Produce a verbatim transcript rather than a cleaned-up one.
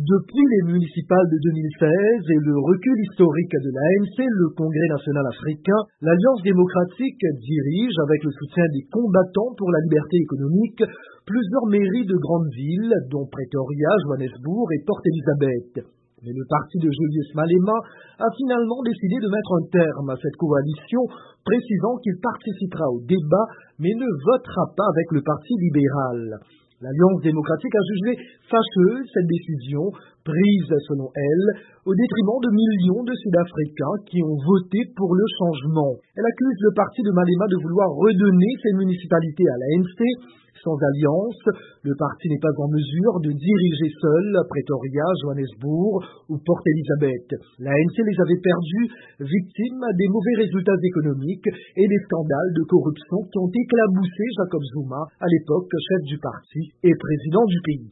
Depuis les municipales de deux mille seize et le recul historique de l'A N C, le Congrès national africain, l'Alliance démocratique dirige, avec le soutien des combattants pour la liberté économique, plusieurs mairies de grandes villes, dont Pretoria, Johannesburg et Port Elizabeth. Mais le parti de Julius Malema a finalement décidé de mettre un terme à cette coalition, précisant qu'il participera au débat, mais ne votera pas avec le Parti libéral. L'Alliance démocratique a jugé fâcheuse cette décision, prise selon elle, au détriment de millions de Sud-Africains qui ont voté pour le changement. Elle accuse le parti de Malema de vouloir redonner ces municipalités à l'A N C. Sans alliance, le parti n'est pas en mesure de diriger seul Pretoria, Johannesburg ou Port Elizabeth. L'A N C les avait perdus, victimes des mauvais résultats économiques et des scandales de corruption qui ont éclaboussé Jacob Zuma, à l'époque chef du parti et président du pays.